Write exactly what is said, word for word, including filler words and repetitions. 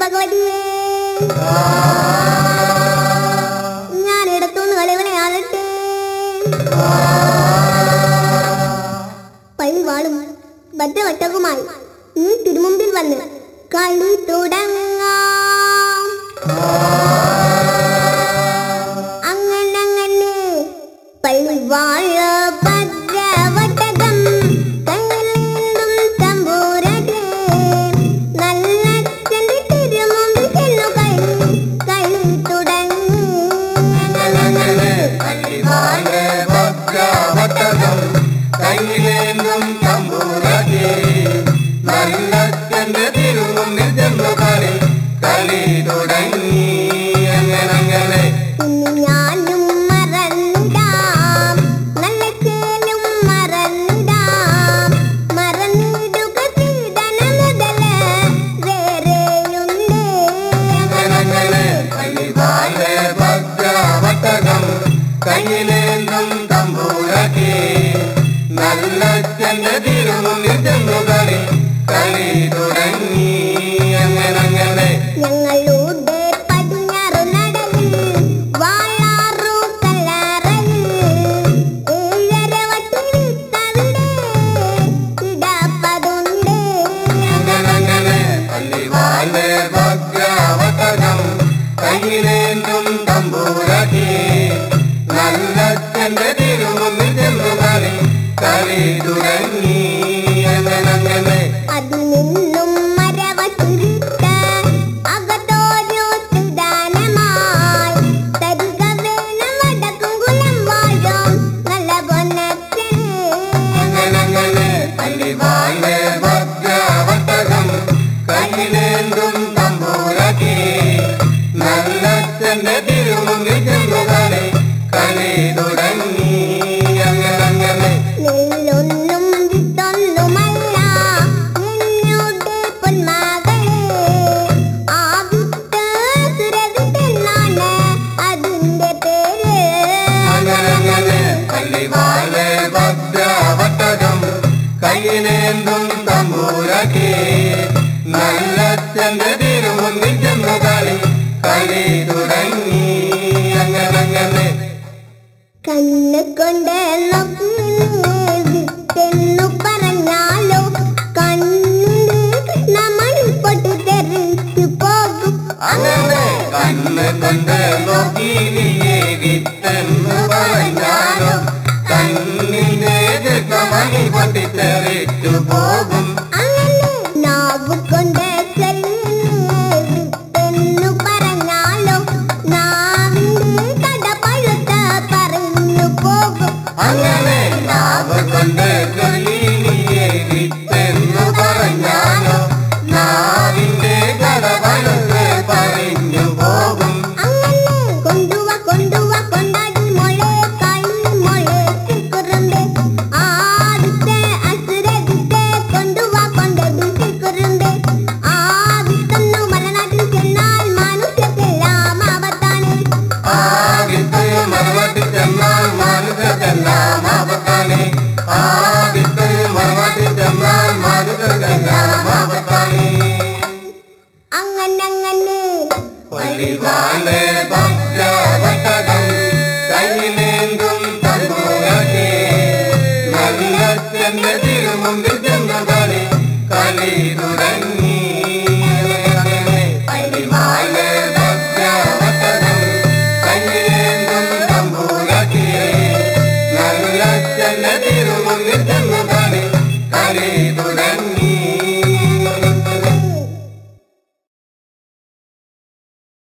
ഭഗവതിയെ ഞാൻ ഇടത്തുനിന്ന് കളിവിളയാകട്ടെ. പൈവാളും ഭദ്രവട്ടകുമായി നീ തിരുമുമ്പിൽ വന്ന് കളി തുടങ്ങാം. അങ്ങനങ്ങനെ പൈവാഴ ഭദ്രവട്ടകം കയ്യിലേന്തും തമ്പൂരട്ടെ നല്ല തിരുമുമ്പിൽ ചെന്നു കളി കളി തുടങ്ങി. കയ്യിലേന്തും തമ്പൂരട്ടെ നല്ല തിരുമുമ്പിൽ ചെന്നു കളി കളി തുടങ്ങി. അങ്ങനെ ഞാനും മറന്നിടാം നല്ല ചേലും മറന്നിടാം മറന്നിടുക സീതന മുതല വേറെയുണ്ട്. ഭദ്രവട്ടകം കയ്യിലേന്തും തമ്പൂരട്ടെ നല്ല തിരുമുമ്പിൽ ചെന്നു കളി കളി തുടങ്ങി. അങ്ങനെ ഞങ്ങളുടെ പടിഞ്ഞാറു നടയിൽ വാളാറു കല്ലറയിൽ ഏഴര വട്ടിലിട്ടവിടെ ഇടപ്പതുണ്ട്. പള്ളിവാലെ ഭദ്രവട്ടകം കയ്യിലേന്തും തമ്പൂരട്ടെ നല്ല തിരുമുമ്പിൽ ചെന്നു കളി കളി തുടങ്ങി. അങ്ങനെ അതിൽ നിന്നും മരവട്ടിലിട്ട അകത്തോരു സുദാനമായി തരിക വേണം വടക്കുംകുലം വാഴും നല്ല പൊന്നച്ചനെ. പള്ളിവാലെ ഭദ്രവട്ടകം കയ്യിലേന്തും തമ്പൂരട്ടെ നല്ല തിരുമുമ്പിൽ ചെന്നു കളി കളി തുടങ്ങി. അങ്ങനെ നെല്ലൊന്നും വിത്തൊന്നുമല്ല എന്നോട് പൊന്മകളെ ആ വിത്ത് സുരവിത്തെന്നാണ് അതിന്റെ പേര്. പള്ളിവാലെ ഭദ്രവട്ടകം കയ്യിലേന്തും തമ്പൂരട്ടെ നല്ല തിരുമുമ്പിൽ ചെന്നു കളി കളി തുടങ്ങി. അങ്ങനെ കണ്ണ് കൊണ്ട് നോക്കി വിത്തെന്നു പറഞ്ഞാലോ കണ്ണിന്റെ കൃഷ്ണമണി പൊട്ടി തെറിച്ചു പോകും. അങ്ങനെ കണ്ണ് കൊണ്ട് നോക്കി വിത്തെന്ന് പറഞ്ഞാലോ കണ്ണിന്റെ കൃഷ്ണമണി പൊട്ടിത്തെറിച്ചു പോകും. അങ്ങനെ നാവ് കൊണ്ട് വിത്തെന്നു പറഞ്ഞാലോ നാവിന്റെ കട പഴുത്ത പറഞ്ഞു പോകും. അങ്ങനെ നാവ് കൊണ്ട് വിത്തെന്ന് പറഞ്ഞാലോ നാവിന്റെ കടവഴുത്ത് പറഞ്ഞു പോകും. അങ്ങനെ കൊണ്ടുവ കൊണ്ടുവ കൊണ്ടാടി മോളെ കളി മോളെ തിക്കുറുമ്പേ ആദിത്തെ അസുരവിത്തെ കൊണ്ടുവ കൊണ്ടടി തിക്കുറുമ്പേ ആ വിത്തൊന്നു മലനാട്ടിൽ ചെന്നാൽ മനുഷ്യർക്കെല്ലാം ആപത്താണ്. ആ വിത്ത് മറുപടി ചെന്നാൽ മനുഷ്യർക്കെല്ലാം ആപത്താണ്. ആ വിത്ത് മറുപടി ചെന്നാൽ മനുഷ്യർക്കെല്ലാം ആപത്താണ്. അങ്ങനങ്ങനെ പള്ളിവാലെ ഭദ്രവട്ടകം കയ്യിലേന്തും തമ്പൂരട്ടെ നല്ല തിരുമുമ്പിൽ ചെന്നു കളി കളി തുടങ്ങി. പള്ളിവാലെ ഭദ്രവട്ടകം കയ്യിലേന്തും തമ്പൂരട്ടെ നല്ല തിരുമുമ്പിൽ ചെന്നു